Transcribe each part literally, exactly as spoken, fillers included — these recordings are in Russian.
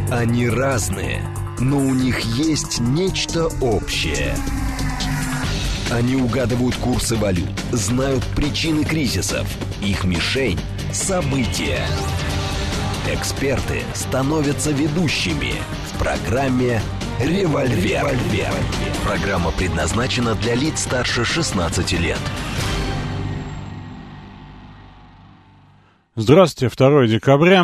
Они разные, но у них есть нечто общее. Они угадывают курсы валют, знают причины кризисов. Их мишень – события. Эксперты становятся ведущими в программе «Револьвер». «Револьвер». Программа предназначена для лиц старше шестнадцати лет. Здравствуйте, второе декабря.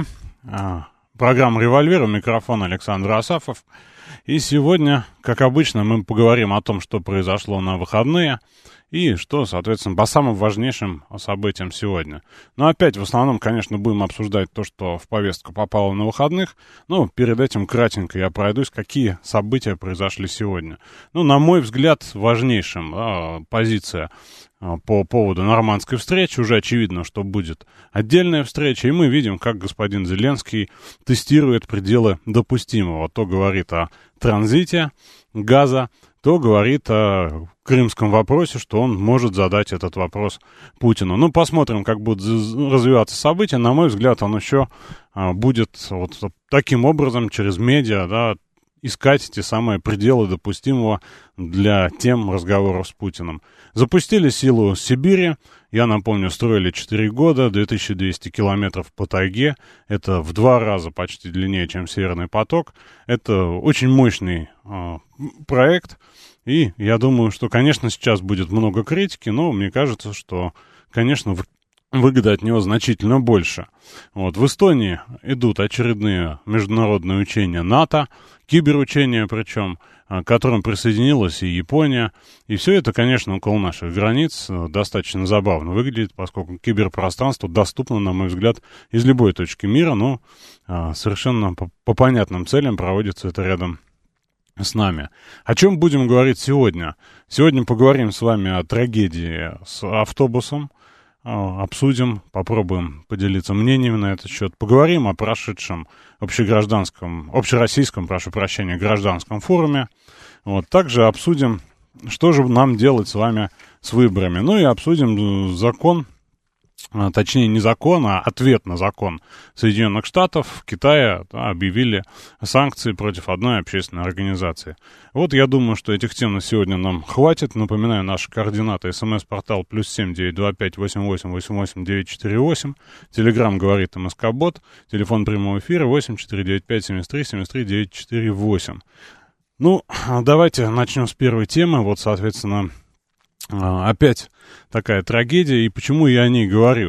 Программа «Револьвер», у микрофона Александр Асафов. И сегодня, как обычно, мы поговорим о том, что произошло на выходные и что, соответственно, по самым важнейшим событиям сегодня. Но опять, в основном, конечно, будем обсуждать то, что в повестку попало на выходных. Но перед этим кратенько я пройдусь, какие события произошли сегодня. Ну, на мой взгляд, важнейшим да, позиция по поводу нормандской встречи. Уже очевидно, что будет отдельная встреча, и мы видим, как господин Зеленский тестирует пределы допустимого. То говорит о транзите газа, то говорит о крымском вопросе, что он может задать этот вопрос Путину. Ну, посмотрим, как будут развиваться события. На мой взгляд, он еще будет вот таким образом через медиа, да, искать те самые пределы допустимого для тем разговоров с Путиным. Запустили силу Сибири. Я напомню, строили четыре года, две тысячи двести километров по тайге. Это в два раза почти длиннее, чем Северный поток. Это очень мощный э, проект. И я думаю, что, конечно, сейчас будет много критики, но мне кажется, что, конечно, выгода от него значительно больше. Вот. В Эстонии идут очередные международные учения НАТО, киберучения причем, к которым присоединилась и Япония. И все это, конечно, около наших границ достаточно забавно выглядит, поскольку киберпространство доступно, на мой взгляд, из любой точки мира, но совершенно по, по понятным целям проводится это рядом с нами. О чем будем говорить сегодня? Сегодня поговорим с вами о трагедии с автобусом. Обсудим, попробуем поделиться мнениями на этот счет. Поговорим о прошедшем общегражданском, общероссийском, прошу прощения, гражданском форуме. Вот. Также обсудим, что же нам делать с вами с выборами. Ну и обсудим закон, точнее не закон, а ответ на закон Соединенных Штатов. В Китае да, объявили санкции против одной общественной организации. Вот я думаю, что этих тем на сегодня нам хватит. Напоминаю, наши координаты. СМС-портал плюс семь девять два пять восемь восемь восемь восемь девять четыре восемь. Телеграм говорит МСК-бот. Телефон прямого эфира восемь четыре девять пять семь три семь три девять четыре восемь. Ну, давайте начнем с первой темы. Вот, соответственно, опять такая трагедия, и почему я о ней говорю?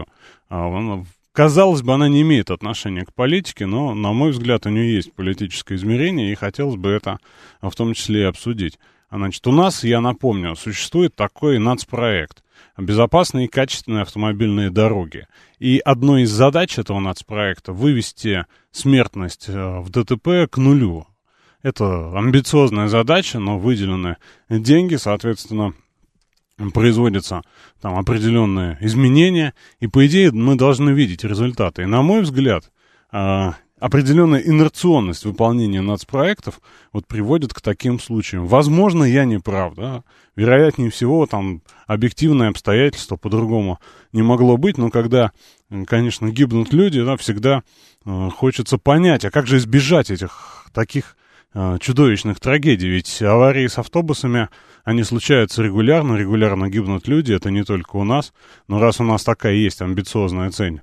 Казалось бы, она не имеет отношения к политике, но, на мой взгляд, у нее есть политическое измерение, и хотелось бы это в том числе и обсудить. Значит, у нас, я напомню, существует такой нацпроект «Безопасные и качественные автомобильные дороги». И одной из задач этого нацпроекта — вывести смертность в ДТП к нулю. Это амбициозная задача, но выделены деньги, соответственно, производятся там определенные изменения, и, по идее, мы должны видеть результаты. И, на мой взгляд, э, определенная инерционность выполнения нацпроектов вот приводит к таким случаям. Возможно, я не прав, да? Вероятнее всего, там, объективные обстоятельства по-другому не могло быть, но когда, конечно, гибнут люди, да, всегда э, хочется понять, а как же избежать этих таких чудовищных трагедий, ведь аварии с автобусами, они случаются регулярно, регулярно гибнут люди, это не только у нас, но раз у нас такая есть амбициозная цель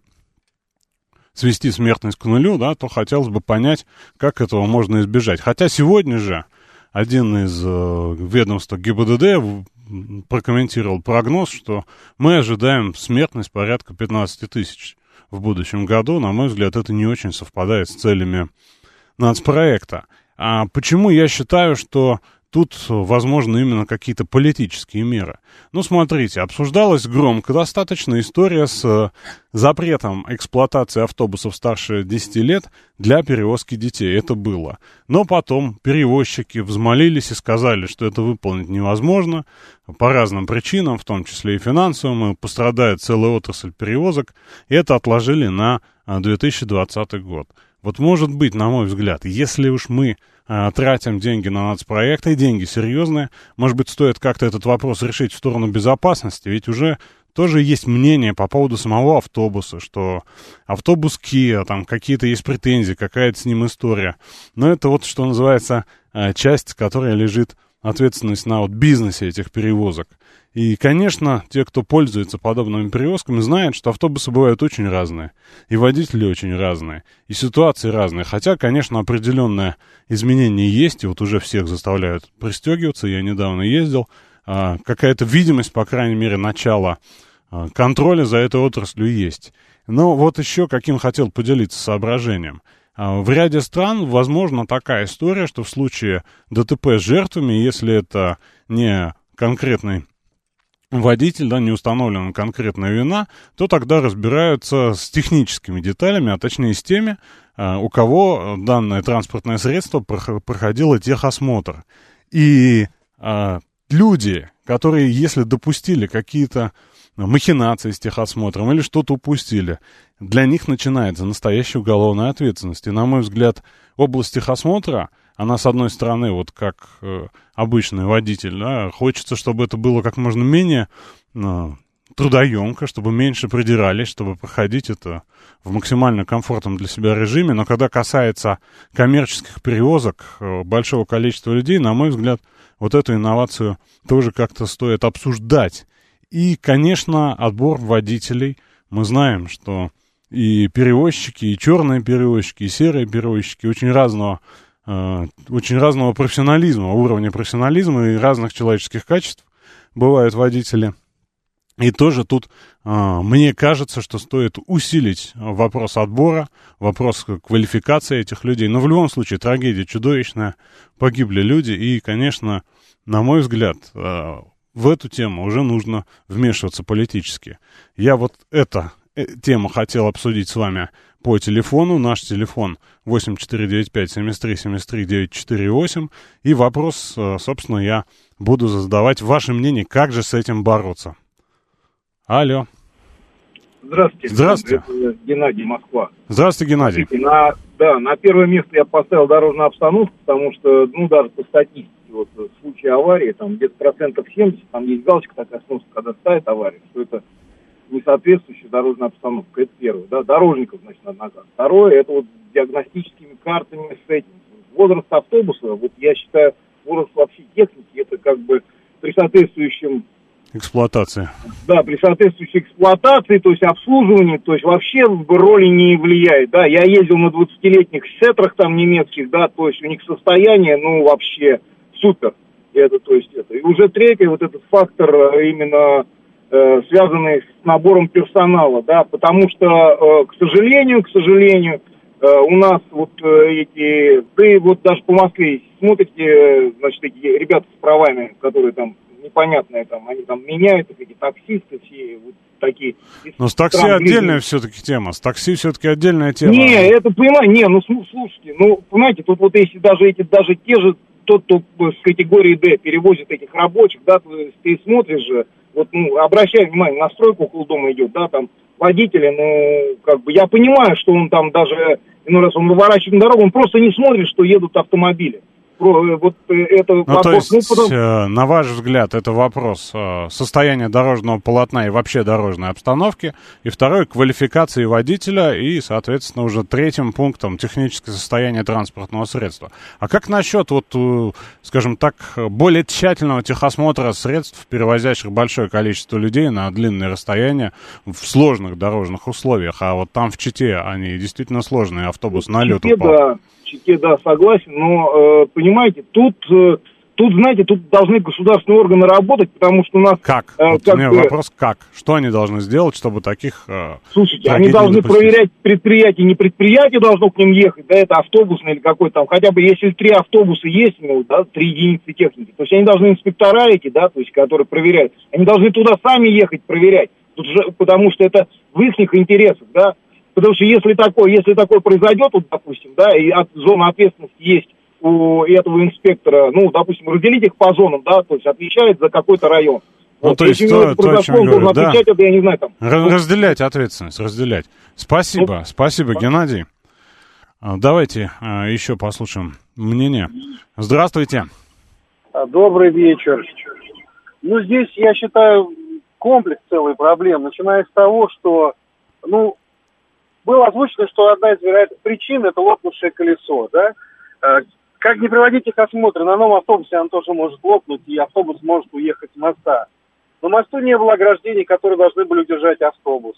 свести смертность к нулю, да, то хотелось бы понять, как этого можно избежать. Хотя сегодня же один из э, ведомств ГИБДД прокомментировал прогноз, что мы ожидаем смертность порядка пятнадцать тысяч в будущем году. На мой взгляд, это не очень совпадает с целями нацпроекта. А почему я считаю, что тут возможны именно какие-то политические меры? Ну, смотрите, обсуждалась громко достаточно история с запретом эксплуатации автобусов старше десяти лет для перевозки детей. Это было. Но потом перевозчики взмолились и сказали, что это выполнить невозможно по разным причинам, в том числе и финансовым, и пострадает целая отрасль перевозок, и это отложили на две тысячи двадцатый год. Вот может быть, на мой взгляд, если уж мы а, тратим деньги на нацпроекты, деньги серьезные, может быть, стоит как-то этот вопрос решить в сторону безопасности, ведь уже тоже есть мнение по поводу самого автобуса, что автобус Kia, там какие-то есть претензии, какая-то с ним история. Но это вот, что называется, часть, которая лежит ответственность на вот бизнесе этих перевозок. И, конечно, те, кто пользуется подобными перевозками, знают, что автобусы бывают очень разные, и водители очень разные, и ситуации разные. Хотя, конечно, определенное изменение есть, и вот уже всех заставляют пристегиваться. Я недавно ездил. А, какая-то видимость, по крайней мере, начала а, контроля за этой отраслью есть. Но вот еще каким хотел поделиться соображением. А, в ряде стран возможна такая история, что в случае ДТП с жертвами, если это не конкретный водитель, да, не установлена конкретная вина, то тогда разбираются с техническими деталями, а точнее с теми, у кого данное транспортное средство проходило техосмотр. И а, люди, которые, если допустили какие-то махинации с техосмотром или что-то упустили, для них начинается настоящая уголовная ответственность. И, на мой взгляд, область техосмотра, она, с одной стороны, вот как э, обычный водитель, да, хочется, чтобы это было как можно менее э, трудоемко, чтобы меньше придирались, чтобы проходить это в максимально комфортном для себя режиме. Но когда касается коммерческих перевозок э, большого количества людей, на мой взгляд, вот эту инновацию тоже как-то стоит обсуждать. И, конечно, отбор водителей. Мы знаем, что и перевозчики, и черные перевозчики, и серые перевозчики очень разного очень разного профессионализма, уровня профессионализма и разных человеческих качеств бывают водители. И тоже тут мне кажется, что стоит усилить вопрос отбора, вопрос квалификации этих людей. Но в любом случае трагедия чудовищная, погибли люди, и, конечно, на мой взгляд, в эту тему уже нужно вмешиваться политически. Я вот эту тему хотел обсудить с вами по телефону. Наш телефон восемь четыре девять пять семь три семь три девять четыре восемь. И вопрос, собственно, я буду задавать. Ваше мнение, как же с этим бороться? Алло. Здравствуйте. Здравствуйте. Это Геннадий, Москва. Здравствуйте, Геннадий. На, да, на первое место я поставил дорожную обстановку, потому что, ну, даже по статистике, вот в случае аварии, там где-то процентов семьдесят, там есть галочка такая сноска, когда ставит авария, что это несоответствующая дорожная обстановка. Это первое. Да, дорожников, значит, надо наказывать. Второе, это вот с диагностическими картами, с этим. Возраст автобуса, вот я считаю, возраст вообще техники, это как бы при соответствующем эксплуатации. Да, при соответствующей эксплуатации, то есть обслуживании, то есть вообще роли не влияет, да. Я ездил на двадцатилетних сетрах там немецких, да, то есть у них состояние, ну, вообще супер. Это, то есть это. И уже третий вот этот фактор именно э, связанный с набором персонала, да, потому что, э, к сожалению, к сожалению, э, у нас вот э, эти, да и вот даже по Москве смотрите, э, значит, эти ребята с правами, которые там непонятные, там, они там меняют, эти таксисты все вот такие. Но с такси отдельная все-таки тема, с такси все-таки отдельная тема. Не, это, понимаете, не, ну, слушайте, ну, понимаете, тут вот если даже эти, даже те же, тот, кто с категории Д перевозит этих рабочих, да, ты, ты смотришь же, вот, ну, обращай внимание, на стройку около дома идет, да, там, водители, ну, как бы, я понимаю, что он там даже, ну, раз он выворачивает на дорогу, он просто не смотрит, что едут автомобили. Вот это ну, вопрос, то есть, ну, потом... э, на ваш взгляд, это вопрос э, состояния дорожного полотна и вообще дорожной обстановки, и второй — квалификации водителя, и, соответственно, уже третьим пунктом — техническое состояние транспортного средства. А как насчет, вот, э, скажем так, более тщательного техосмотра средств, перевозящих большое количество людей на длинные расстояния в сложных дорожных условиях? А вот там в Чите они действительно сложные, автобус на лед упал. Да. Да, согласен, но, э, понимаете, тут, э, тут, знаете, тут должны государственные органы работать, потому что у нас... Как? Э, вот как у меня бы, вопрос, как? Что они должны сделать, чтобы таких... Э, слушайте, они должны проверять предприятия, не предприятие должно к ним ехать, да, это автобусный или какой-то там, хотя бы если три автобуса есть, ну, да, три единицы техники, то есть они должны инспектора эти, да, то есть, которые проверяют, они должны туда сами ехать проверять, тут же, потому что это в их интересах, да. Потому что если такое, если такое произойдет, вот, допустим, да, и от, зона ответственности есть у этого инспектора, ну, допустим, разделить их по зонам, да, то есть отвечает за какой-то район. Ну, вот, то есть, если то, то, о чем я говорю, да. Отвечать, это, я не знаю, там. Разделять ответственность, разделять. Спасибо, ну, спасибо, Геннадий. Давайте еще послушаем мнение. Здравствуйте. Добрый вечер. Ну, здесь, я считаю, комплекс целый проблем, начиная с того, что, ну, было озвучено, что одна из вероятных причин – это лопнувшее колесо, да. Как не проводить их осмотры, на новом автобусе оно тоже может лопнуть, и автобус может уехать с моста. На мосту не было ограждений, которые должны были удержать автобус.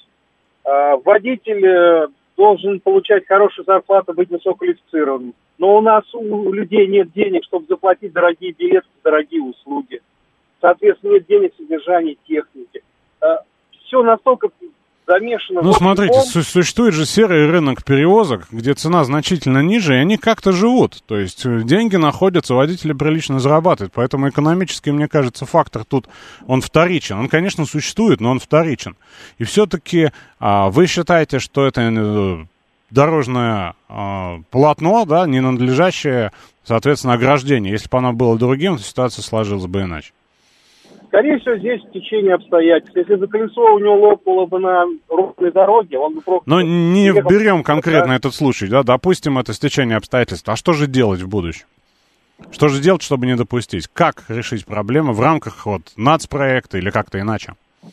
Водитель должен получать хорошую зарплату, быть высококвалифицированным. Но у нас у людей нет денег, чтобы заплатить дорогие билеты, дорогие услуги. Соответственно, нет денег в содержании техники. Все настолько замешано... Ну, смотрите, су- существует же серый рынок перевозок, где цена значительно ниже, и они как-то живут. То есть деньги находятся, водители прилично зарабатывают. Поэтому экономически, мне кажется, фактор тут, он вторичен. Он, конечно, существует, но он вторичен. И все-таки а, вы считаете, что это дорожное а, полотно, да, ненадлежащее, соответственно, ограждение. Если бы оно было другим, то ситуация сложилась бы иначе. Скорее всего, здесь течение обстоятельств. Если бы колесо у него лопнуло бы на ровной дороге, он бы просто... Но не берем конкретно да? этот случай, да, допустим, это стечение обстоятельств. А что же делать в будущем? Что же делать, чтобы не допустить? Как решить проблемы в рамках вот нацпроекта или как-то иначе?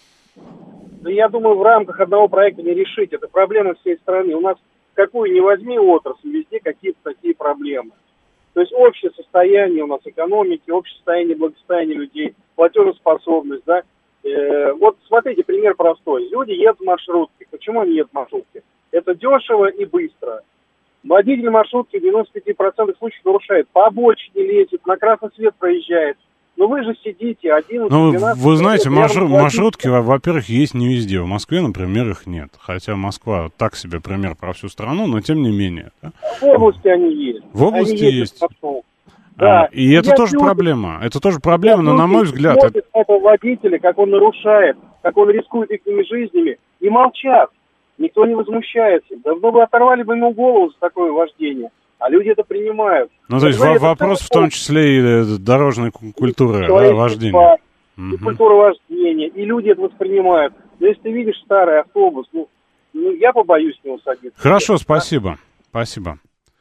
Да я думаю, в рамках одного проекта не решить. Это проблема всей страны. У нас какую ни возьми отрасль, везде какие-то такие проблемы. То есть общее состояние у нас экономики, общее состояние благосостояния людей, платежеспособность, да. Э, вот смотрите, пример простой. Люди едут в маршрутке. Почему они едут в маршрутке? Это дешево и быстро. Водитель маршрутки в девяноста пяти процентах случаев нарушает. По обочине лезет, на красный свет проезжает. Но вы же сидите одиннадцать-двенадцать... Ну, вы знаете, маршрут, маршрутки, во-первых, есть не везде. В Москве, например, их нет. Хотя Москва так себе пример про всю страну, но тем не менее. Да? В области они есть. В области они есть. Да. А, и это я тоже люди, проблема. Это тоже проблема, но, на мой взгляд... Это... этого водителя, как он нарушает, как он рискует их жизнями, и молчат. Никто не возмущается. Давно бы оторвали бы ему голову за такое вождение. А люди это принимают. Ну, то есть в- вопрос в том числе и дорожной культуры да, вождения. И угу. культура вождения. И люди это воспринимают. Но если ты видишь старый автобус, ну, ну я побоюсь с него садиться. Хорошо, спасибо. Спасибо.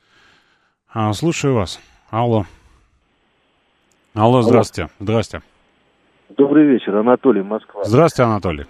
А, слушаю вас. Алло. Алло, здравствуйте. Здравствуйте. Добрый вечер, Анатолий, Москва. Здравствуйте, Анатолий.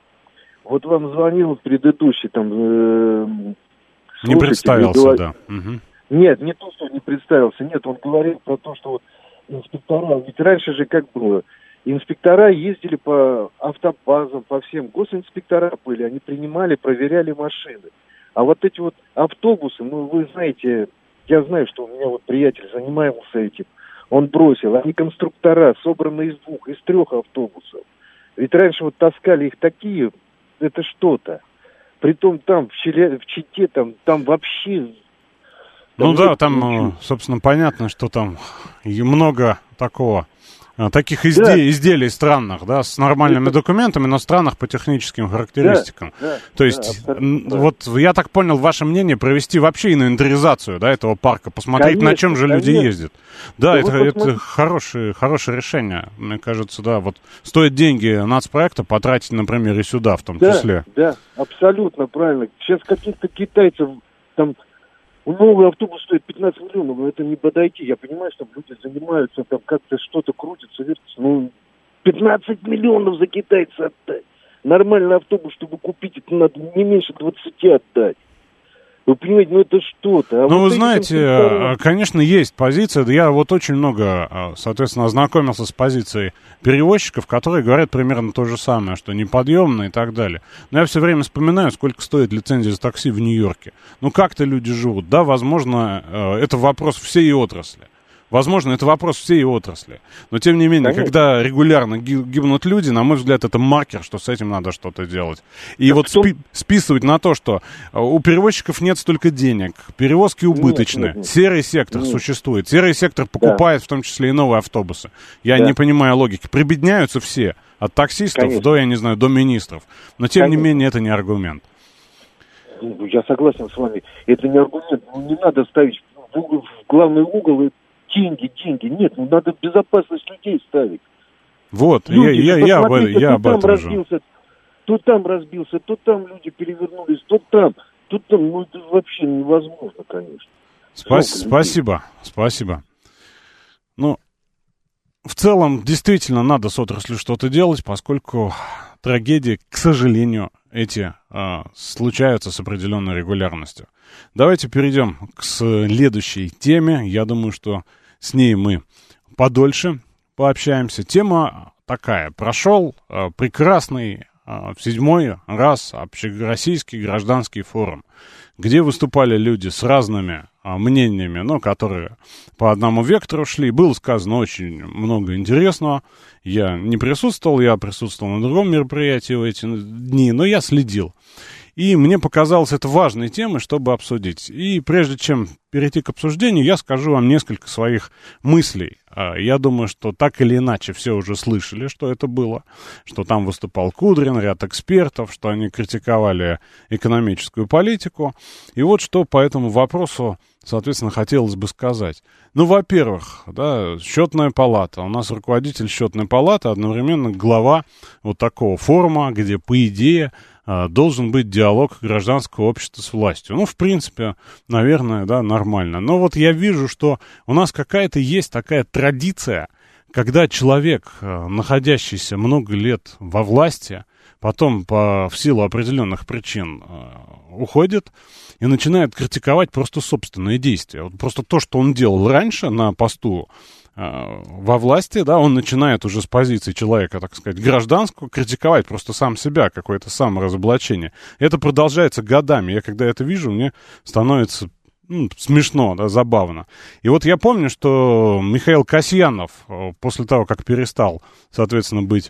Вот вам звонил предыдущий там... Э, не представился, говор... да. Угу. Нет, не то, что не представился. Нет, он говорил про то, что вот инспектора... Ведь раньше же как было? Инспектора ездили по автобазам, по всем. Госинспектора были, они принимали, проверяли машины. А вот эти вот автобусы, ну, вы знаете, я знаю, что у меня вот приятель занимался этим. Он бросил. Они конструктора, собраны из двух, из трех автобусов. Ведь раньше вот таскали их такие, это что-то. Притом там, в, Челя... в Чите, там, там вообще... Ну там да, там, ничего. Собственно, понятно, что там много такого, таких изде... да. изделий странных, да, с нормальными это... документами, но странных по техническим характеристикам. Да, да, То есть, да, вот я так понял, ваше мнение, провести вообще инвентаризацию, да, этого парка, посмотреть, конечно, на чем же конечно. люди ездят. Да, да это, это хорошее, хорошее решение, мне кажется, да, вот стоит деньги нацпроекта потратить, например, и сюда в том да, числе. Да, абсолютно правильно. Сейчас каких-то китайцев там... Новый автобус стоит пятнадцать миллионов, но это не подойти. Я понимаю, что люди занимаются, там как-то что-то крутится, вертится. Ну, пятнадцать миллионов за китайца отдать. Нормальный автобус, чтобы купить, это надо не меньше двадцати отдать. Вы понимаете, ну это что-то. А ну, вот вы знаете, инспектора... конечно, есть позиция. Я вот очень много, соответственно, ознакомился с позицией перевозчиков, которые говорят примерно то же самое, что неподъемно и так далее. Но я все время вспоминаю, сколько стоит лицензия за такси в Нью-Йорке. Ну, как-то люди живут. Да, возможно, это вопрос всей отрасли. Возможно, это вопрос всей отрасли. Но, тем не менее, конечно. Когда регулярно гибнут люди, на мой взгляд, это маркер, что с этим надо что-то делать. И так вот кто... спи- списывать на то, что у перевозчиков нет столько денег, перевозки убыточные, нет, нет, нет. серый сектор нет. существует, серый сектор покупает да. в том числе и новые автобусы. Я да. не понимаю логики. Прибедняются все, от таксистов конечно. до, я не знаю, до министров. Но, тем конечно. не менее, это не аргумент. Я согласен с вами. Это не аргумент. Ну, не надо ставить в, угол, в главный угол и деньги, деньги. Нет, ну надо безопасность людей ставить. Вот, люди, я, я, я, об, я об этом разбился, же. То там разбился, то там люди перевернулись, то там, то там. Ну это вообще невозможно, конечно. Спас, спасибо, спасибо. Ну, в целом, действительно, надо с отраслью что-то делать, поскольку трагедии, к сожалению, эти э, случаются с определенной регулярностью. Давайте перейдем к следующей теме. Я думаю, что с ней мы подольше пообщаемся. Тема такая. Прошел э, прекрасный э, в седьмой раз общероссийский гражданский форум, где выступали люди с разными э, мнениями, но которые по одному вектору шли. Было сказано очень много интересного. Я не присутствовал, я присутствовал на другом мероприятии в эти дни, но я следил. И мне показалось это важной темой, чтобы обсудить. И прежде чем перейти к обсуждению, я скажу вам несколько своих мыслей. Я думаю, что так или иначе все уже слышали, что это было, что там выступал Кудрин, ряд экспертов, что они критиковали экономическую политику. И вот что по этому вопросу, соответственно, хотелось бы сказать. Ну, во-первых, да, счетная палата. У нас руководитель счетной палаты, одновременно глава вот такого форума, где, по идее, должен быть диалог гражданского общества с властью. Ну, в принципе, наверное, да, нормально. Но вот я вижу, что у нас какая-то есть такая традиция, когда человек, находящийся много лет во власти, потом по, в силу определенных причин уходит и начинает критиковать просто собственные действия. Вот просто то, что он делал раньше на посту во власти, да, он начинает уже с позиции человека, так сказать, гражданского, критиковать просто сам себя, какое-то саморазоблачение. Это продолжается годами. Я когда это вижу, мне становится ну, смешно, да, забавно. И вот я помню, что Михаил Касьянов после того, как перестал, соответственно, быть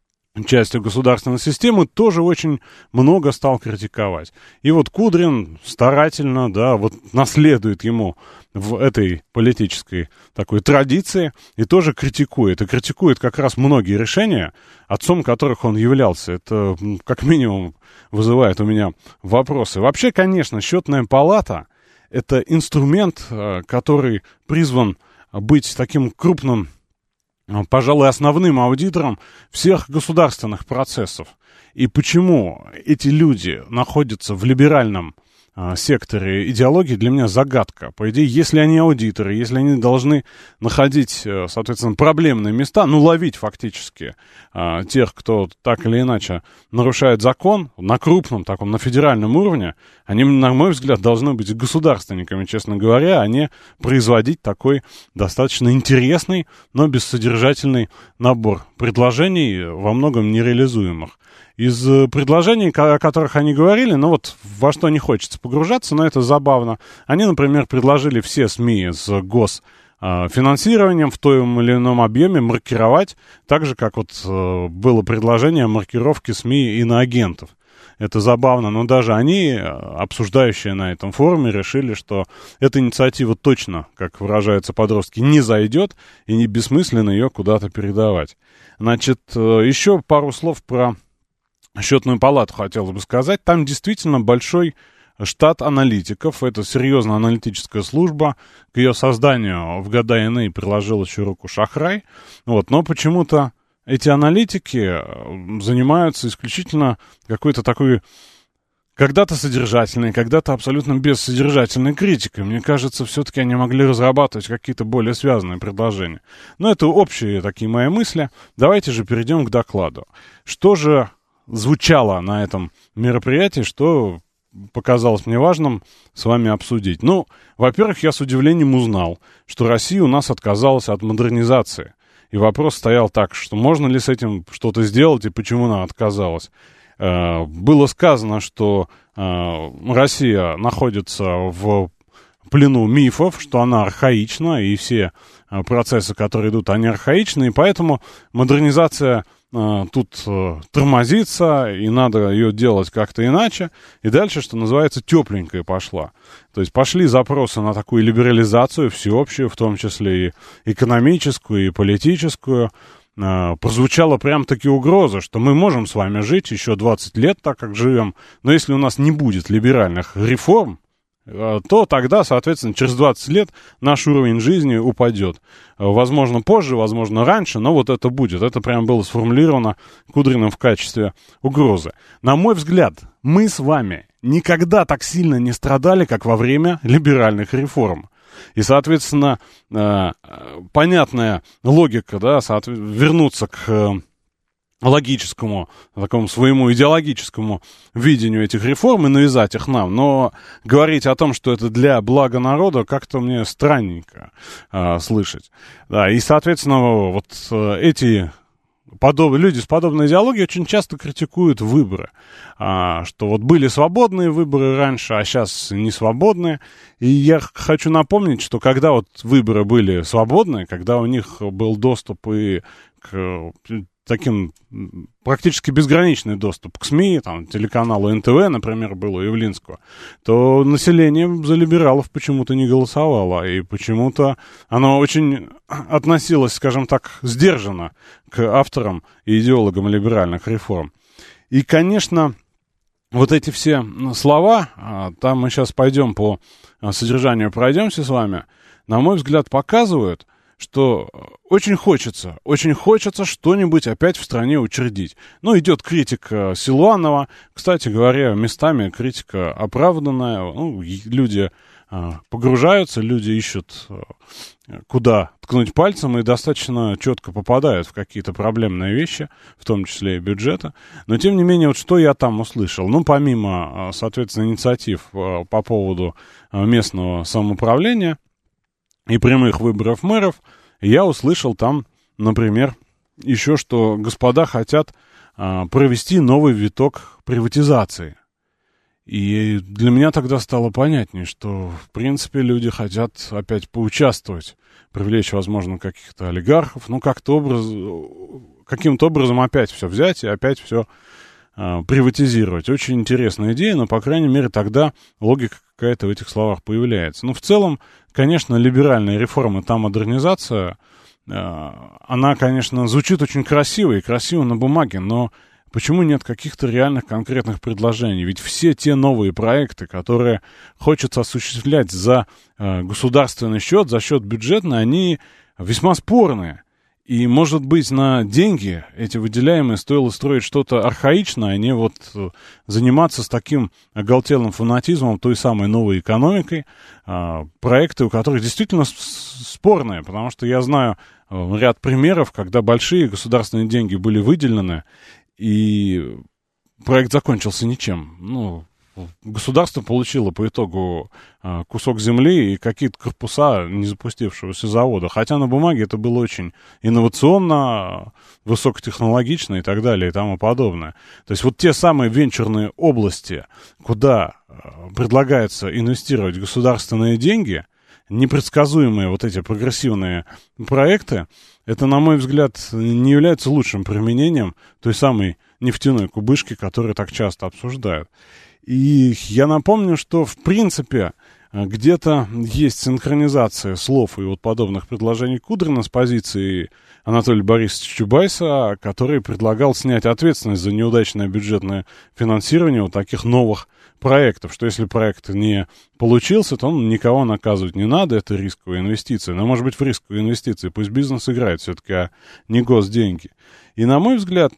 частью государственной системы, тоже очень много стал критиковать. И вот Кудрин старательно, да, вот наследует ему в этой политической такой традиции и тоже критикует. И критикует как раз многие решения, отцом которых он являлся. Это, как минимум, вызывает у меня вопросы. Вообще, конечно, счетная палата — это инструмент, который призван быть таким крупным, пожалуй, основным аудитором всех государственных процессов. И почему эти люди находятся в либеральном а, секторе идеологии, для меня загадка. По идее, если они аудиторы, если они должны находить, соответственно, проблемные места, ну, ловить фактически а, тех, кто так или иначе нарушает закон на крупном, таком, на федеральном уровне, они, на мой взгляд, должны быть государственниками, честно говоря, а не производить такой достаточно интересный, но бессодержательный набор предложений, во многом нереализуемых. Из предложений, о которых они говорили, ну вот во что не хочется погружаться, но это забавно. Они, например, предложили все СМИ с госфинансированием в том или ином объеме маркировать, так же, как вот было предложение маркировки СМИ иноагентов. Это забавно, но даже они, обсуждающие на этом форуме, решили, что эта инициатива точно, как выражаются подростки, не зайдет и не бессмысленно ее куда-то передавать. Значит, еще пару слов про счетную палату хотелось бы сказать. Там действительно большой штат аналитиков. Это серьезная аналитическая служба. К ее созданию в года иные приложил еще руку Шахрай. Вот. Но почему-то эти аналитики занимаются исключительно какой-то такой когда-то содержательной, когда-то абсолютно бессодержательной критикой. Мне кажется, все-таки они могли разрабатывать какие-то более связанные предложения. Но это общие такие мои мысли. Давайте же перейдем к докладу. Что же звучало на этом мероприятии, что показалось мне важным с вами обсудить. Ну, во-первых, я с удивлением узнал, что Россия у нас отказалась от модернизации. И вопрос стоял так, что можно ли с этим что-то сделать и почему она отказалась. Э, было сказано, что э, Россия находится в плену мифов, что она архаична, и все э, процессы, которые идут, они архаичны, и поэтому модернизация тут тормозится, и надо ее делать как-то иначе. И дальше, что называется, тепленькая пошла. То есть пошли запросы на такую либерализацию всеобщую, в том числе и экономическую, и политическую. Прозвучала прям-таки угроза, что мы можем с вами жить еще двадцать лет так, как живем, но если у нас не будет либеральных реформ, то тогда, соответственно, через двадцать лет наш уровень жизни упадет. Возможно, позже, возможно, раньше, но вот это будет. Это прям было сформулировано Кудриным в качестве угрозы. На мой взгляд, мы с вами никогда так сильно не страдали, как во время либеральных реформ. И, соответственно, понятная логика, да, вернуться к логическому, такому своему идеологическому видению этих реформ и навязать их нам. Но говорить о том, что это для блага народа, как-то мне странненько э, слышать. Да, и, соответственно, вот э, эти подоб... люди с подобной идеологией очень часто критикуют выборы. А, что вот были свободные выборы раньше, а сейчас не свободные. И я хочу напомнить, что когда вот выборы были свободные, когда у них был доступ и к таким практически безграничный доступ к СМИ, там, телеканалу эн тэ вэ, например, было у Явлинского, то население за либералов почему-то не голосовало, и почему-то оно очень относилось, скажем так, сдержанно к авторам и идеологам либеральных реформ. И, конечно, вот эти все слова, там мы сейчас пойдем по содержанию, пройдемся с вами, на мой взгляд, показывают, что очень хочется, очень хочется что-нибудь опять в стране учредить. Ну, идет критика Силуанова. Кстати говоря, местами критика оправданная. Ну, люди а, погружаются, люди ищут, а, куда ткнуть пальцем, и достаточно четко попадают в какие-то проблемные вещи, в том числе и бюджета. Но, тем не менее, вот что я там услышал? Ну, помимо, соответственно, инициатив а, по поводу а, местного самоуправления и прямых выборов мэров, я услышал там, например, еще, что господа хотят а, провести новый виток приватизации. И для меня тогда стало понятнее, что, в принципе, люди хотят опять поучаствовать, привлечь, возможно, каких-то олигархов, ну, как-то образ, каким-то образом опять все взять и опять все а, приватизировать. Очень интересная идея, но, по крайней мере, тогда логика какая-то в этих словах появляется. Ну, в целом, конечно, либеральная реформа, та модернизация, э, она, конечно, звучит очень красиво и красиво на бумаге, но почему нет каких-то реальных конкретных предложений? Ведь все те новые проекты, которые хочется осуществлять за э, государственный счет, за счет бюджетный, они весьма спорные. И, может быть, на деньги эти выделяемые стоило строить что-то архаичное, а не вот заниматься с таким оголтелым фанатизмом той самой новой экономикой, а, проекты, у которых действительно спорные, потому что я знаю ряд примеров, когда большие государственные деньги были выделены, и проект закончился ничем. Ну, государство получило по итогу а, кусок земли и какие-то корпуса не запустившегося завода. Хотя на бумаге это было очень инновационно, высокотехнологично и так далее и тому подобное. То есть вот те самые венчурные области, куда а, предлагается инвестировать государственные деньги, непредсказуемые вот эти прогрессивные проекты, это, на мой взгляд, не является лучшим применением той самой нефтяной кубышки, которую так часто обсуждают. И я напомню, что, в принципе, где-то есть синхронизация слов и вот подобных предложений Кудрина с позиции Анатолия Борисовича Чубайса, который предлагал снять ответственность за неудачное бюджетное финансирование вот таких новых проектов, что если проект не получился, то он никого наказывать не надо, это рисковые инвестиции. Но, может быть, в рисковые инвестиции пусть бизнес играет все-таки, а не госденьги. И, на мой взгляд,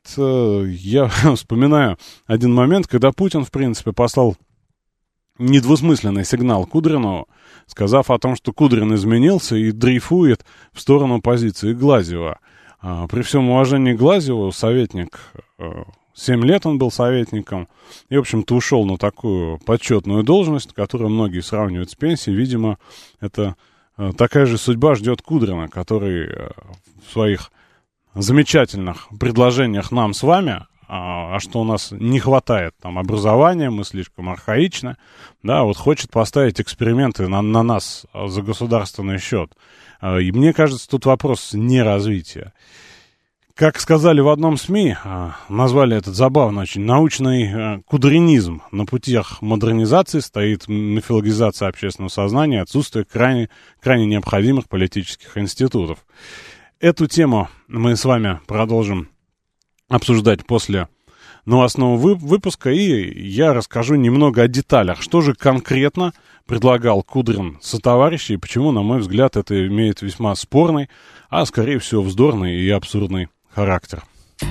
я вспоминаю один момент, когда Путин, в принципе, послал недвусмысленный сигнал Кудрину, сказав о том, что Кудрин изменился и дрейфует в сторону позиции Глазьева. При всем уважении к Глазьеву, советник, семь лет он был советником, и, в общем-то, ушел на такую почетную должность, которую многие сравнивают с пенсией. Видимо, это такая же судьба ждет Кудрина, который в своих замечательных предложениях нам с вами, а, а что у нас не хватает там образования, мы слишком архаичны, да, вот хочет поставить эксперименты на, на нас за государственный счет. А, и мне кажется, тут вопрос не развития. Как сказали в одном СМИ, а, назвали этот забавно очень, научный а, кудринизм. На путях модернизации стоит мифологизация общественного сознания, отсутствие крайне, крайне необходимых политических институтов. Эту тему мы с вами продолжим обсуждать после новостного вы- выпуска, и я расскажу немного о деталях, что же конкретно предлагал Кудрин сотоварищи, и почему, на мой взгляд, это имеет весьма спорный, а, скорее всего, вздорный и абсурдный характер.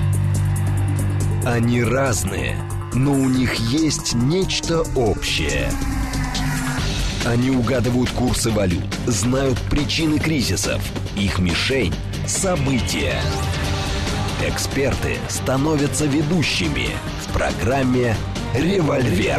Они разные, но у них есть нечто общее. Они угадывают курсы валют, знают причины кризисов. Их мишень – события. Эксперты становятся ведущими в программе «Револьвер».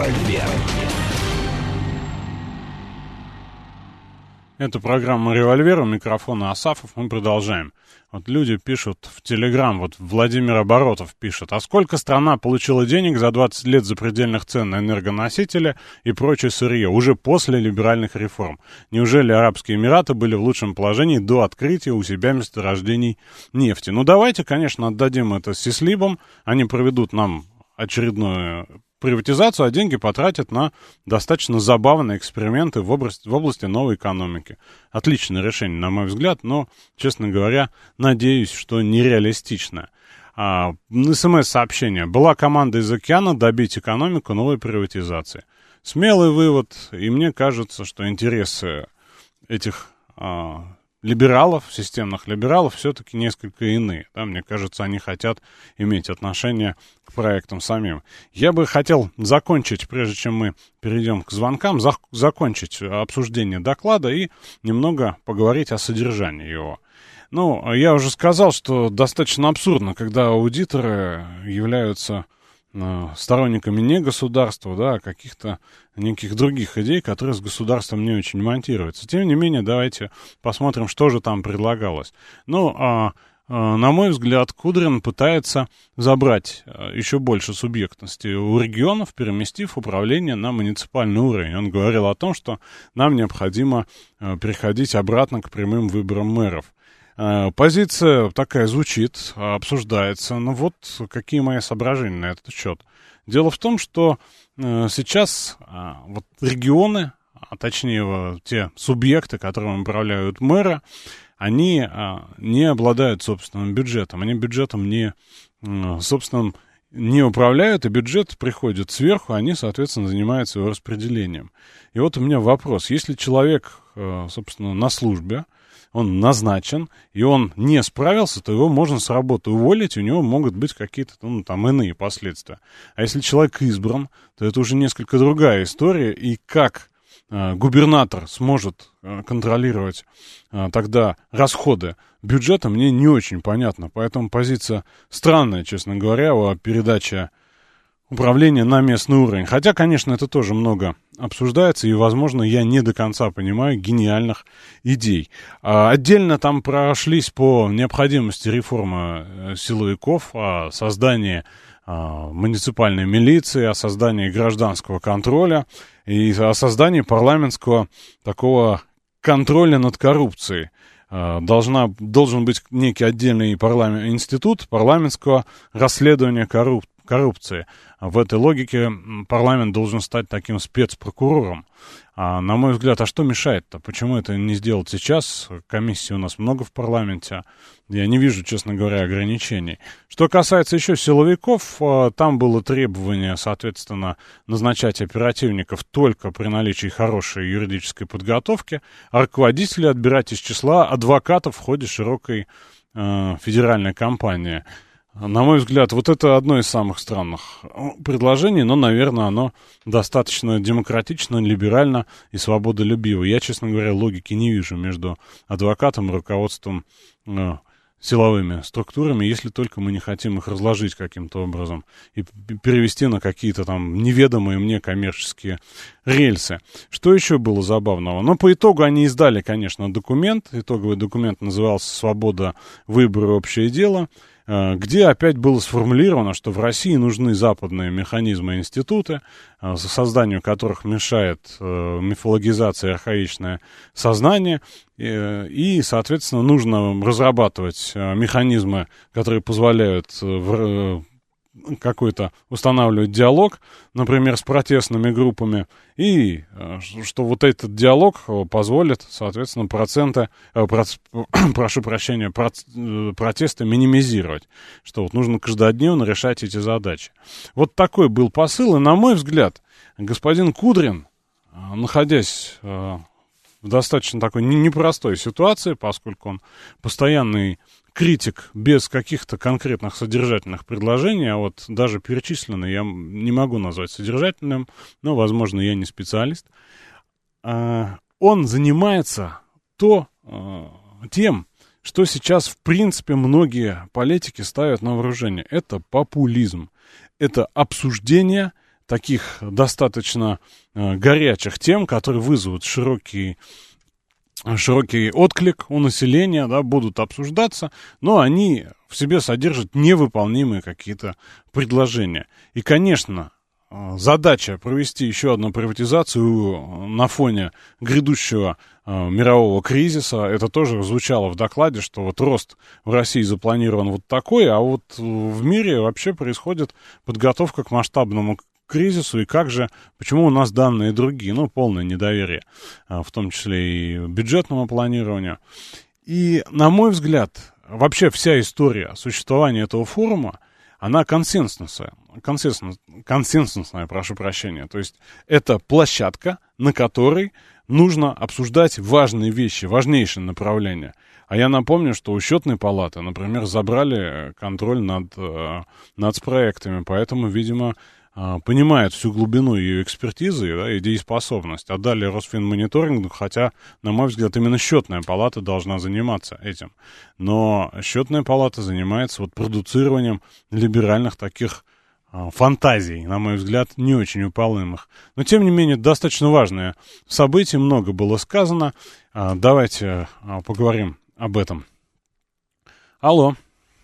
Это программа «Револьвер», у микрофона Асафов, мы продолжаем. Вот люди пишут в Телеграм, вот Владимир Оборотов пишет: а сколько страна получила денег за двадцать лет запредельных цен на энергоносители и прочее сырье, уже после либеральных реформ? Неужели Арабские Эмираты были в лучшем положении до открытия у себя месторождений нефти? Ну, давайте, конечно, отдадим это сислибам, они проведут нам очередную приватизацию, а деньги потратят на достаточно забавные эксперименты в области, в области новой экономики. Отличное решение, на мой взгляд, но, честно говоря, надеюсь, что нереалистичное. А, СМС-сообщение. Была команда из океана добить экономику новой приватизации. Смелый вывод, и мне кажется, что интересы этих а, либералов, системных либералов, все-таки несколько иные. Да, мне кажется, они хотят иметь отношение к проектам самим. Я бы хотел закончить, прежде чем мы перейдем к звонкам, зак- закончить обсуждение доклада и немного поговорить о содержании его. Ну, я уже сказал, что достаточно абсурдно, когда аудиторы являются сторонниками не государства, да, а каких-то неких других идей, которые с государством не очень монтируются. Тем не менее, давайте посмотрим, что же там предлагалось. Ну, а, а, на мой взгляд, Кудрин пытается забрать а, еще больше субъектности у регионов, переместив управление на муниципальный уровень. Он говорил о том, что нам необходимо а, переходить обратно к прямым выборам мэров. Позиция такая звучит, обсуждается, но вот какие мои соображения на этот счет. Дело в том, что сейчас вот регионы, а точнее те субъекты, которыми управляют мэры, они не обладают собственным бюджетом, они бюджетом не, собственным не управляют, и бюджет приходит сверху, они, соответственно, занимаются его распределением. И вот у меня вопрос. Если человек, собственно, на службе, он назначен, и он не справился, то его можно с работы уволить, у него могут быть какие-то ну, там иные последствия. А если человек избран, то это уже несколько другая история, и как э, губернатор сможет э, контролировать э, тогда расходы бюджета, мне не очень понятно. Поэтому позиция странная, честно говоря, о передаче управления на местный уровень. Хотя, конечно, это тоже много обсуждается, и, возможно, я не до конца понимаю гениальных идей. А, отдельно там прошлись по необходимости реформы силовиков, о создании а, муниципальной милиции, о создании гражданского контроля и о создании парламентского такого контроля над коррупцией. А, должна, должен быть некий отдельный парламент, институт парламентского расследования коррупции. коррупции. В этой логике парламент должен стать таким спецпрокурором. А, на мой взгляд, а что мешает-то? Почему это не сделать сейчас? Комиссий у нас много в парламенте. Я не вижу, честно говоря, ограничений. Что касается еще силовиков, там было требование, соответственно, назначать оперативников только при наличии хорошей юридической подготовки, а руководителей отбирать из числа адвокатов в ходе широкой э, федеральной кампании. На мой взгляд, вот это одно из самых странных предложений, но, наверное, оно достаточно демократично, либерально и свободолюбиво. Я, честно говоря, логики не вижу между адвокатом и руководством э, силовыми структурами, если только мы не хотим их разложить каким-то образом и перевести на какие-то там неведомые мне коммерческие рельсы. Что еще было забавного? Ну, по итогу они издали, конечно, документ. Итоговый документ назывался «Свобода выбора. Общее дело», где опять было сформулировано, что в России нужны западные механизмы и институты, созданию которых мешает мифологизация и архаичное сознание, и, соответственно, нужно разрабатывать механизмы, которые позволяют в какой-то устанавливать диалог, например, с протестными группами, и что вот этот диалог позволит, соответственно, проценты, про, прошу прощения, про, протесты минимизировать, что вот нужно каждодневно решать эти задачи. Вот такой был посыл, и, на мой взгляд, господин Кудрин, находясь в достаточно такой непростой ситуации, поскольку он постоянный критик без каких-то конкретных содержательных предложений, а вот даже перечисленные я не могу назвать содержательным, но, возможно, я не специалист, он занимается то, тем, что сейчас, в принципе, многие политики ставят на вооружение. Это популизм. Это обсуждение таких достаточно э, горячих тем, которые вызовут широкий, широкий отклик у населения, да, будут обсуждаться, но они в себе содержат невыполнимые какие-то предложения. И, конечно, задача провести еще одну приватизацию на фоне грядущего э, мирового кризиса, это тоже звучало в докладе, что вот рост в России запланирован вот такой, а вот в мире вообще происходит подготовка к масштабному кризису, и как же, почему у нас данные другие, ну, полное недоверие, э, в том числе и бюджетному планированию. И, на мой взгляд, вообще вся история существования этого форума, она консенсусная, консенсус, консенсусная, прошу прощения. То есть это площадка, на которой нужно обсуждать важные вещи, важнейшие направления. А я напомню, что у счетной палаты, например, забрали контроль над нацпроектами, поэтому, видимо, понимают всю глубину ее экспертизы, да, и дееспособность. Отдали Росфинмониторингу, хотя, на мой взгляд, именно счетная палата должна заниматься этим. Но счетная палата занимается вот продуцированием либеральных таких а, фантазий, на мой взгляд, не очень выполнимых. Но, тем не менее, достаточно важное событие, много было сказано. А, давайте а, поговорим об этом. Алло.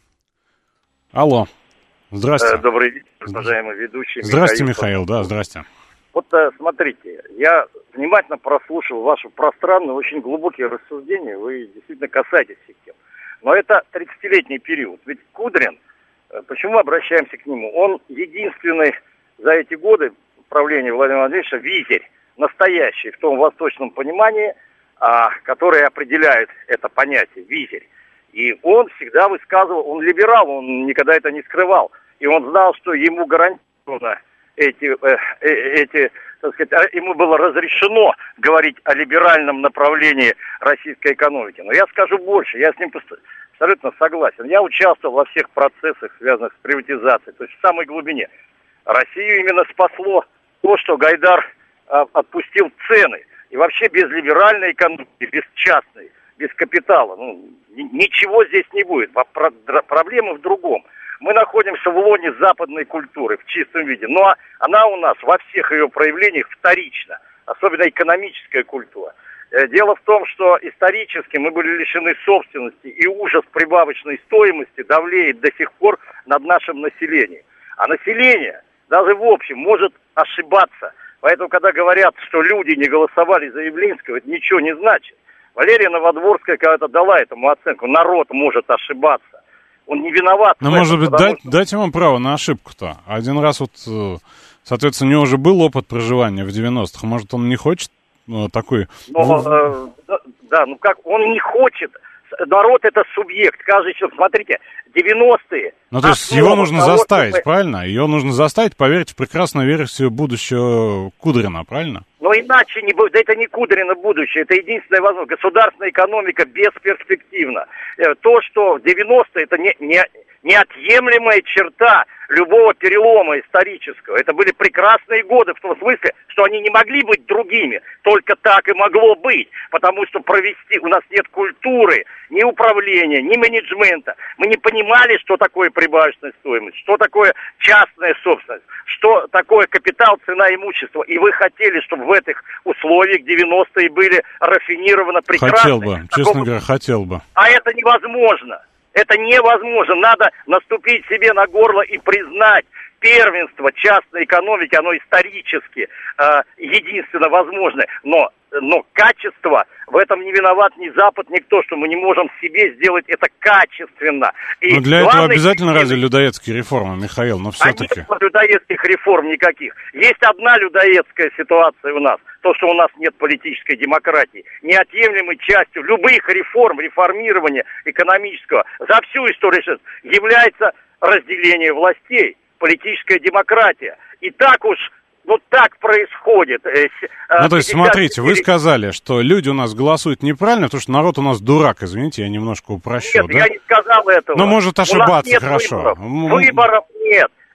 Алло. Здрасте. Добрый день, уважаемый ведущий. Здравствуйте, Михаил, Михаил, да, здрасте. Вот смотрите, я внимательно прослушал ваши пространные, очень глубокие рассуждения, вы действительно касаетесь всех тем. Но это тридцатилетний период. Ведь Кудрин, почему мы обращаемся к нему? Он единственный за эти годы правления Владимира Владимировича визирь, настоящий в том восточном понимании, который определяет это понятие визирь. И он всегда высказывал, он либерал, он никогда это не скрывал. И он знал, что ему гарантированно эти, э, э, эти, так сказать, ему было разрешено говорить о либеральном направлении российской экономики. Но я скажу больше, я с ним абсолютно согласен. Я участвовал во всех процессах, связанных с приватизацией, то есть в самой глубине. Россию именно спасло то, что Гайдар а, отпустил цены. И вообще без либеральной экономики, без частной, без капитала, ну, ничего здесь не будет. Проблема в другом. Мы находимся в лоне западной культуры в чистом виде, но она у нас во всех ее проявлениях вторична, особенно экономическая культура. Дело в том, что исторически мы были лишены собственности, и ужас прибавочной стоимости давлеет до сих пор над нашим населением. А население, даже в общем, может ошибаться. Поэтому, когда говорят, что люди не голосовали за Явлинского, это ничего не значит. Валерия Новодворская когда-то дала этому оценку. Народ может ошибаться. Он не виноват. Ну, может быть, дать, что... дать ему право на ошибку-то. Один раз вот, соответственно, у него уже был опыт проживания в девяностых. Может, он не хочет ну, такой... Но, э, да, да, ну как, он не хочет. Народ — это субъект. Каждый человек, смотрите, девяностые... Ну, то есть его нужно того, заставить, чтобы... правильно? Ее нужно заставить поверить в прекрасную версию будущего Кудрина, правильно? Но иначе не будет. Это не Кудрина будущее. Это единственная возможность. Государственная экономика бесперспективна. То, что в девяностые, это не, не, неотъемлемая черта любого перелома исторического. Это были прекрасные годы в том смысле, что они не могли быть другими. Только так и могло быть. Потому что провести... У нас нет культуры, ни управления, ни менеджмента. Мы не понимали, что такое прибавочная стоимость, что такое частная собственность, что такое капитал, цена, имущество. И вы хотели, чтобы в этих условиях девяностые были рафинированы прекрасно. Хотел бы, честно говоря, хотел бы. А это невозможно. Это невозможно. Надо наступить себе на горло и признать первенство частной экономики, оно исторически э, единственно возможное. Но, но качество, в этом не виноват ни Запад, никто, что мы не можем себе сделать это качественно. И но для этого обязательно разве людоедские реформы, Михаил, но все-таки... А нет людоедских реформ никаких. Есть одна людоедская ситуация у нас, то, что у нас нет политической демократии. Неотъемлемой частью любых реформ, реформирования экономического за всю историю является разделение властей. Политическая демократия. И так уж, вот так происходит. Ну, то есть, смотрите, вы сказали, что люди у нас голосуют неправильно, потому что народ у нас дурак, извините, я немножко упрощу. Нет, да? я не сказал этого. Но может ошибаться, хорошо. Выборов. выборов нет.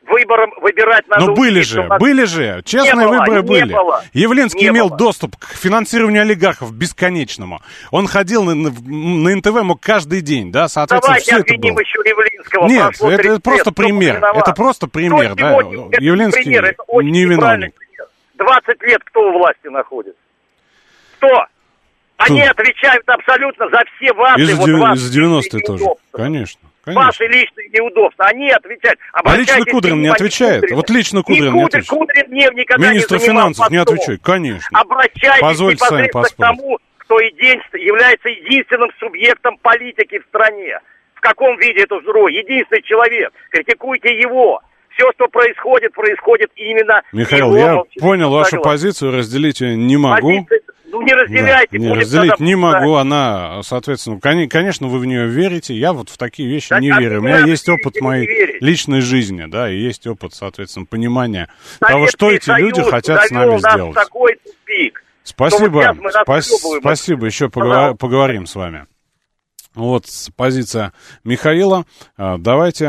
выборам выбирать надо... Но были учиться. же, были же, честные было, выборы были. Было, Явлинский имел было. доступ к финансированию олигархов бесконечному. Он ходил на, на, на эн тэ вэ, мог каждый день, да, соответственно, Давайте все это было. еще Явлинского. Нет, это, это просто лет, пример, это просто пример, кто да, сегодня, Явлинский пример, это очень невиновный. двадцать лет кто у власти находится? Кто? Они Кто? отвечают абсолютно за все ваши... Из вот ваши за девяностые тоже, конечно. Конечно. Ваши личные неудобства, они отвечают. А лично Кудрин не отвечает? Кудрин. Вот лично Кудрин не, не отвечает. Кудрин не, никогда Министр не занимал финансов не отвечает, конечно. Обращайтесь Позвольте сами непосредственно к тому, кто единственно, является единственным субъектом политики в стране. В каком виде это зло? Единственный человек. Критикуйте его. Все, что происходит, происходит именно... Михаил, его, я молчит, понял вашу согласен. позицию, разделить ее не могу. Позиция, ну не разделяйте. Да, не разделить не могу, она, соответственно, конечно, вы в нее верите, я вот в такие вещи да, не верю. У меня есть опыт моей верить. личной жизни, да, и есть опыт, соответственно, понимания Советский того, что эти Союз люди хотят с нами нас сделать. В такой тупик. Спасибо, Вот спас, спасибо, еще поговор, поговорим с вами. Вот позиция Михаила. Давайте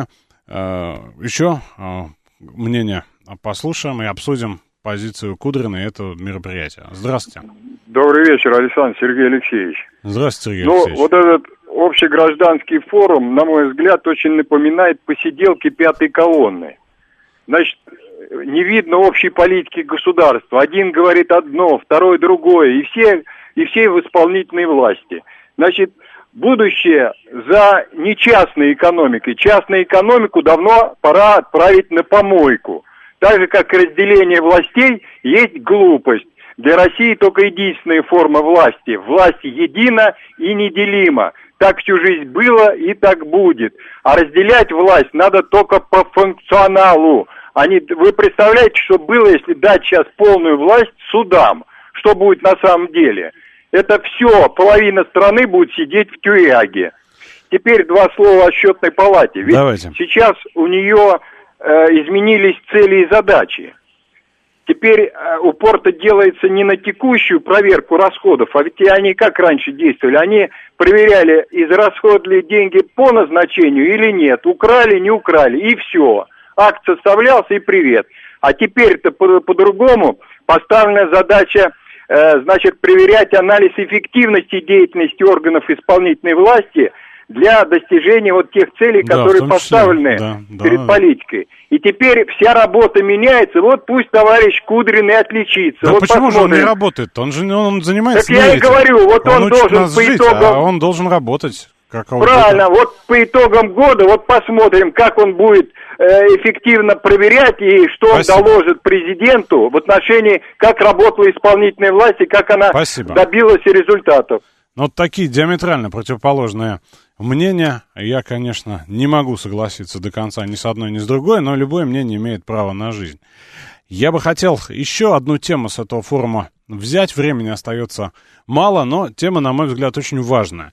еще мнение послушаем и обсудим позицию Кудрина и это мероприятие. Здравствуйте. Добрый вечер, Александр Сергей Алексеевич. Здравствуйте, Сергей ну, Алексеевич. Вот этот общегражданский форум, на мой взгляд, очень напоминает посиделки пятой колонны. Значит, не видно общей политики государства. Один говорит одно, второй другое, и все, и все в исполнительной власти. Значит, будущее за не частной экономикой. Частную экономику давно пора отправить на помойку. Так же, как разделение властей, есть глупость. Для России только единственная форма власти. Власть едина и неделима. Так всю жизнь было и так будет. А разделять власть надо только по функционалу. Они, вы представляете, что было, если дать сейчас полную власть судам? Что будет на самом деле? Это все, половина страны будет сидеть в тюряге. Теперь два слова о счетной палате. Ведь Давайте. Сейчас у нее э, изменились цели и задачи. Теперь э, упор-то делается не на текущую проверку расходов, а ведь они как раньше действовали. Они проверяли, израсходовали деньги по назначению или нет, украли, не украли, и все. Акт составлялся, и привет. А теперь-то по- по-другому поставлена задача, э, значит, проверять анализ эффективности деятельности органов исполнительной власти для достижения вот тех целей, да, которые поставлены да, да, перед да. политикой. И теперь вся работа меняется, вот пусть товарищ Кудрин и отличится. Да вот почему посмотрим. же он не работает? Он же он занимается Так я и говорю, вот он, он должен нас по жить, итогам... а он должен работать. Как Правильно, вот по итогам года, вот посмотрим, как он будет э, эффективно проверять и что Спасибо. он доложит президенту в отношении, как работала исполнительная власть и как она Спасибо. добилась результатов. Ну, вот такие диаметрально противоположные мнения. Я, конечно, не могу согласиться до конца ни с одной, ни с другой, но любое мнение имеет право на жизнь. Я бы хотел еще одну тему с этого форума взять. Времени остается мало, но тема, на мой взгляд, очень важная.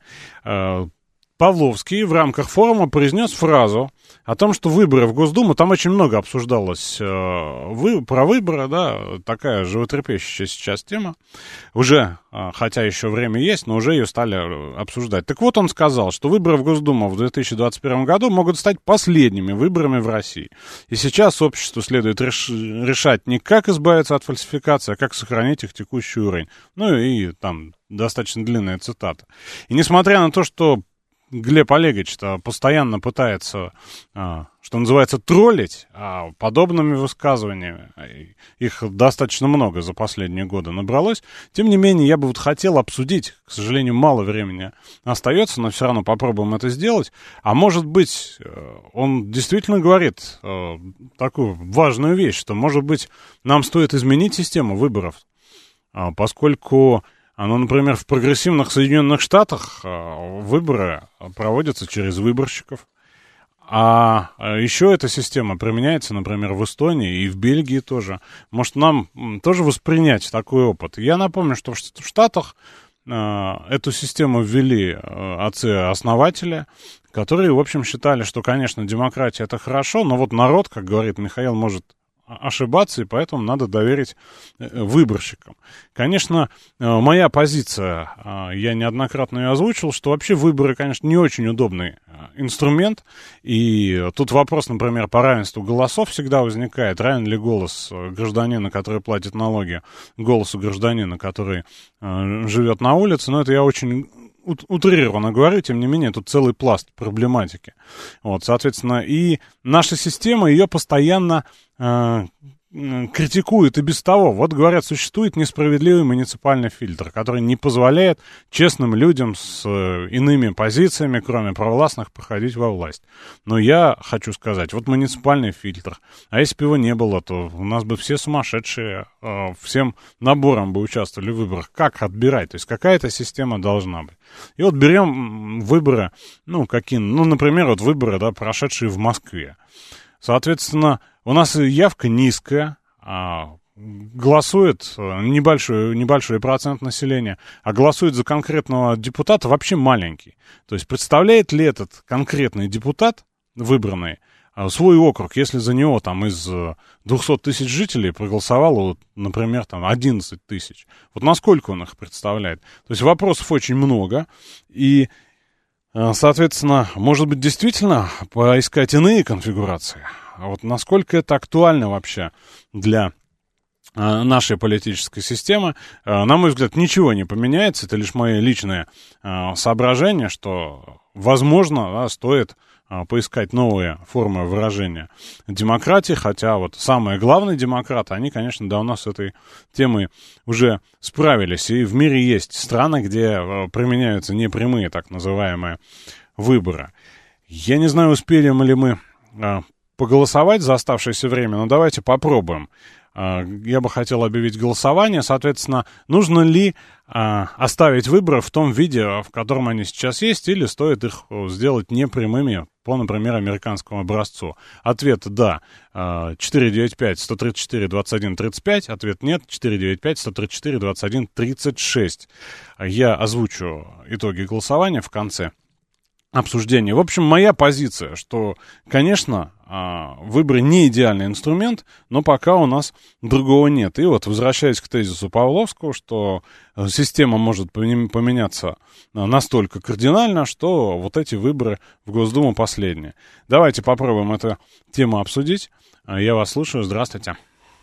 Павловский в рамках форума произнес фразу о том, что выборы в Госдуму, там очень много обсуждалось э, вы, про выборы, да, такая животрепещущая сейчас тема, уже, э, хотя еще время есть, но уже ее стали обсуждать. Так вот, он сказал, что выборы в Госдуму в две тысячи двадцать первом году могут стать последними выборами в России. И сейчас обществу следует реш- решать не как избавиться от фальсификации, а как сохранить их текущий уровень. Ну и там достаточно длинная цитата. И несмотря на то, что Глеб Олегович-то постоянно пытается, что называется, троллить подобными высказываниями. Их достаточно много за последние годы набралось. Тем не менее, я бы вот хотел обсудить, к сожалению, мало времени остается, но все равно попробуем это сделать. А может быть, он действительно говорит такую важную вещь, что, может быть, нам стоит изменить систему выборов, поскольку... Ну, например, в прогрессивных Соединенных Штатах выборы проводятся через выборщиков. А еще эта система применяется, например, в Эстонии и в Бельгии тоже. Может, нам тоже воспринять такой опыт? Я напомню, что в Штатах эту систему ввели отцы-основатели, которые, в общем, считали, что, конечно, демократия — это хорошо, но вот народ, как говорит Михаил, может ошибаться, и поэтому надо доверить выборщикам. Конечно, моя позиция, я неоднократно ее озвучил, что вообще выборы, конечно, не очень удобный инструмент, и тут вопрос, например, по равенству голосов всегда возникает. Равен ли голос гражданина, который платит налоги, голосу гражданина, который э, живет на улице? Но это я очень утрированно говорю, тем не менее, тут целый пласт проблематики. Вот, соответственно, и наша система ее постоянно э, критикует и без того. Вот, говорят, существует несправедливый муниципальный фильтр, который не позволяет честным людям с э, иными позициями, кроме провластных, проходить во власть. Но я хочу сказать, вот муниципальный фильтр, а если бы его не было, то у нас бы все сумасшедшие э, всем набором бы участвовали в выборах. Как отбирать? То есть какая-то система должна быть. И вот берем выборы, ну, какие, ну, например, вот выборы, да, прошедшие в Москве. Соответственно, у нас явка низкая, а голосует небольшой, небольшой процент населения, а голосует за конкретного депутата вообще маленький. То есть представляет ли этот конкретный депутат, выбранный, свой округ, если за него там из двухсот тысяч жителей проголосовало, например, там одиннадцать тысяч. Вот насколько он их представляет? То есть вопросов очень много, и, соответственно, может быть, действительно поискать иные конфигурации. А вот насколько это актуально вообще для нашей политической системы, на мой взгляд, ничего не поменяется. Это лишь мои личные соображения, что, возможно, да, стоит поискать новые формы выражения демократии, хотя вот самые главные демократы, они, конечно, давно с этой темой уже справились. И в мире есть страны, где применяются непрямые так называемые выборы. Я не знаю, успели ли мы поголосовать за оставшееся время, но давайте попробуем. Я бы хотел объявить голосование. Соответственно, нужно ли а, оставить выборы в том виде, в котором они сейчас есть, или стоит их сделать непрямыми по, например, американскому образцу? Ответ «да». четыре девять пять сто тридцать четыре двадцать один тридцать пять. Ответ «нет». четыре девять пять сто тридцать четыре двадцать один тридцать шесть. Я озвучу итоги голосования в конце обсуждения. В общем, моя позиция, что, конечно, выборы не идеальный инструмент, но пока у нас другого нет. И вот, возвращаясь к тезису Павловского, что система может поменяться настолько кардинально, что вот эти выборы в Госдуму последние. Давайте попробуем эту тему обсудить. Я вас слушаю. Здравствуйте.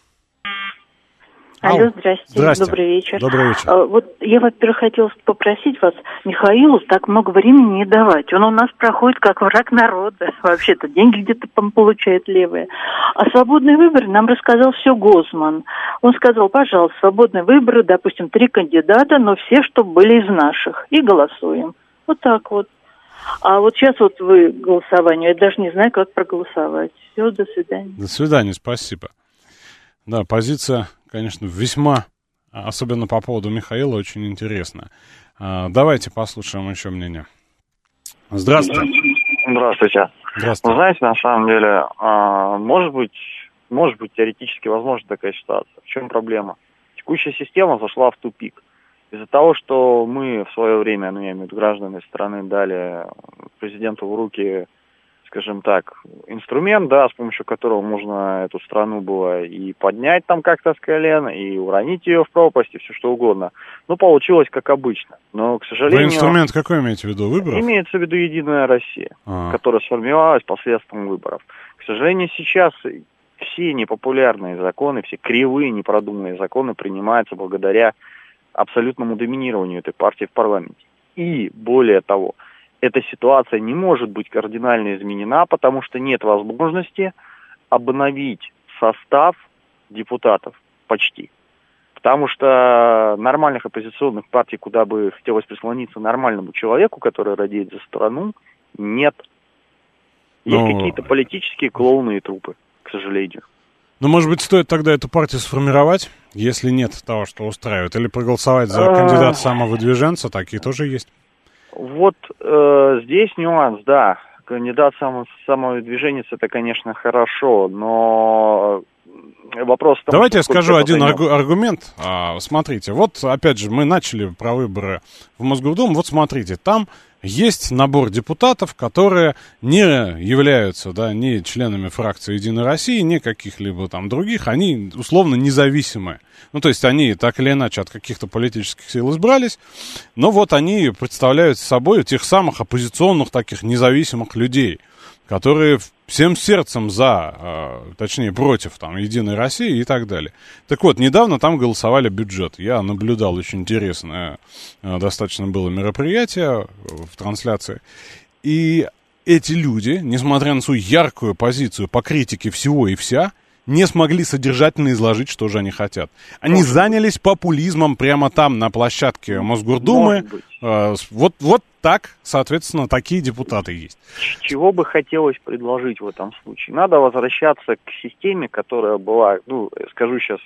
Алло, здрасте. Здрасте. Добрый вечер. Добрый вечер. А, вот я, во-первых, хотела попросить вас Михаилу так много времени не давать. Он у нас проходит как враг народа. Вообще-то деньги где-то получает левые. А свободные выборы нам рассказал все Гозман. Он сказал, пожалуйста, свободные выборы, допустим, три кандидата, но все, чтобы были из наших. И голосуем. Вот так вот. А вот сейчас вот вы голосование, я даже не знаю, как проголосовать. Все, до свидания. До свидания, спасибо. Да, позиция, конечно, весьма, особенно по поводу Михаила, очень интересная. Давайте послушаем еще мнение. Здравствуйте. Здравствуйте. Здравствуйте. Вы знаете, на самом деле, может быть, может быть, теоретически возможна такая ситуация. В чем проблема? Текущая система зашла в тупик. Из-за того, что мы в свое время, ну, я имею в виду граждане страны, дали президенту в руки, скажем так, инструмент, да, с помощью которого можно эту страну было и поднять там как-то с колен, и уронить ее в пропасть, и все что угодно. Ну, получилось как обычно. Но, к сожалению... Вы инструмент какой имеете в виду? Выборов? Имеется в виду «Единая Россия», А-а-а. которая сформировалась посредством выборов. К сожалению, сейчас все непопулярные законы, все кривые, непродуманные законы принимаются благодаря абсолютному доминированию этой партии в парламенте. И, более того, эта ситуация не может быть кардинально изменена, потому что нет возможности обновить состав депутатов почти. Потому что нормальных оппозиционных партий, куда бы хотелось прислониться нормальному человеку, который радеет за страну, нет. Есть Но... какие-то политические клоуны и трупы, к сожалению. Ну, может быть, стоит тогда эту партию сформировать, если нет того, что устраивает, или проголосовать за кандидата самовыдвиженца, такие тоже есть. Вот э, здесь нюанс, да. Кандидат само, самовыдвиженец, это, конечно, хорошо, но вопрос... Том, Давайте я скажу один займет. аргумент. А, смотрите, вот опять же мы начали про выборы в Мосгордуму. Вот смотрите, там есть набор депутатов, которые не являются, да, ни членами фракции «Единой России», ни каких-либо там других. Они условно независимые. Ну, то есть они так или иначе от каких-то политических сил избрались, но вот они представляют собой тех самых оппозиционных таких независимых людей, которые всем сердцем за, э, точнее, против там «Единой России» и так далее. Так вот, недавно там голосовали бюджет. Я наблюдал очень интересное, э, достаточно было мероприятие в трансляции. И эти люди, несмотря на свою яркую позицию по критике всего и вся, не смогли содержательно изложить, что же они хотят. Они Может занялись быть. популизмом прямо там, на площадке Мосгордумы. Э, вот, вот так, соответственно, такие депутаты есть. Чего бы хотелось предложить в этом случае? Надо возвращаться к системе, которая была, ну, скажу сейчас,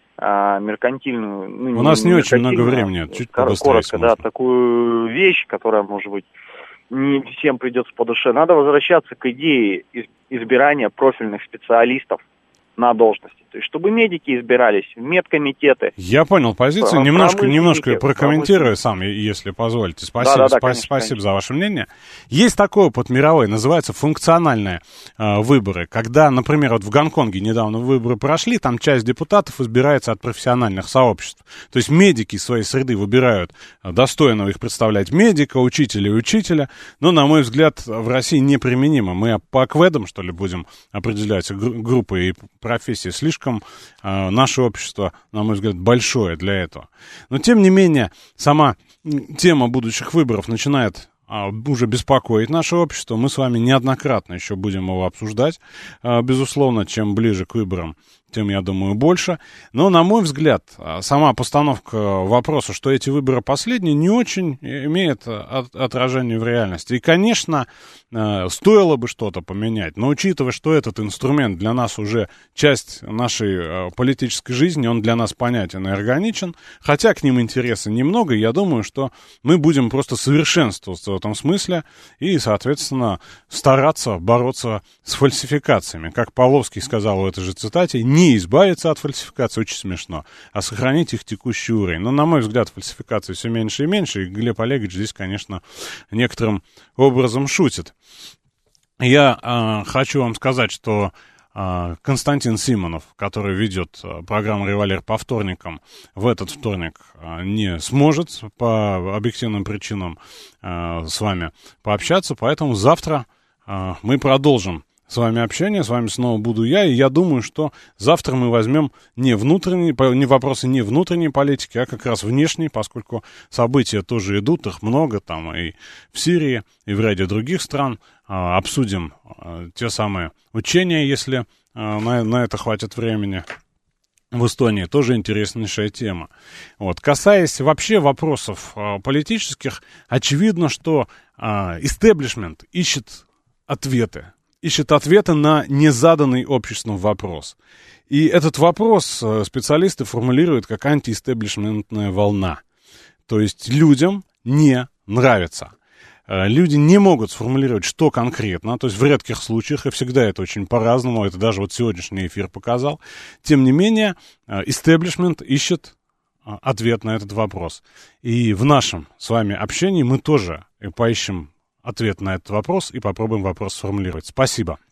а, меркантильную... Ну, У нас не очень много времени, чуть побыстрее. Коротко, да, такую вещь, которая, может быть, не всем придется по душе. Надо возвращаться к идее избирания профильных специалистов на должности. То есть, чтобы медики избирались в медкомитеты. Я понял позицию. Немножко, немножко прокомментирую сам, если позволите. Спасибо, да, да, да, спа- конечно, спасибо конечно. за ваше мнение. Есть такой опыт мировой, называется функциональные э, выборы. Когда, например, вот в Гонконге недавно выборы прошли, там часть депутатов избирается от профессиональных сообществ. То есть медики из своей среды выбирают достойного их представлять медика, учителя и учителя. Но, на мой взгляд, в России неприменимо. Мы по акведам, что ли, будем определять гр- группы и профессии. Слишком э, наше общество, на мой взгляд, большое для этого. Но, тем не менее, сама тема будущих выборов начинает э, уже беспокоить наше общество. Мы с вами неоднократно еще будем его обсуждать. Э, безусловно, чем ближе к выборам, тем, я думаю, больше. Но, на мой взгляд, сама постановка вопроса, что эти выборы последние, не очень имеет от, отражение в реальности. И, конечно, стоило бы что-то поменять, но учитывая, что этот инструмент для нас уже часть нашей политической жизни, он для нас понятен и органичен, хотя к ним интереса немного, я думаю, что мы будем просто совершенствоваться в этом смысле и, соответственно, стараться бороться с фальсификациями. Как Павловский сказал в этой же цитате, не избавиться от фальсификаций, очень смешно, а сохранить их текущий уровень. Но, на мой взгляд, фальсификаций все меньше и меньше, и Глеб Олегович здесь, конечно, некоторым образом шутит. Я э, хочу вам сказать, что э, Константин Симонов, который ведет э, программу «Револьвер» по вторникам, в этот вторник э, не сможет по объективным причинам э, с вами пообщаться, поэтому завтра э, мы продолжим с вами общение, с вами снова буду я, и я думаю, что завтра мы возьмем не внутренние, не вопросы не внутренней политики, а как раз внешней, поскольку события тоже идут, их много там и в Сирии, и в ряде других стран. А, обсудим а, те самые учения, если а, на, на это хватит времени. В Эстонии тоже интереснейшая тема. Вот. Касаясь вообще вопросов а, политических, очевидно, что а, истеблишмент ищет ответы. ищет ответы на незаданный обществом вопрос. И этот вопрос специалисты формулируют как антиэстеблишментная волна. То есть людям не нравится. Люди не могут сформулировать, что конкретно, то есть в редких случаях, и всегда это очень по-разному, это даже вот сегодняшний эфир показал. Тем не менее, истеблишмент ищет ответ на этот вопрос. И в нашем с вами общении мы тоже поищем ответ на этот вопрос и попробуем вопрос сформулировать. Спасибо.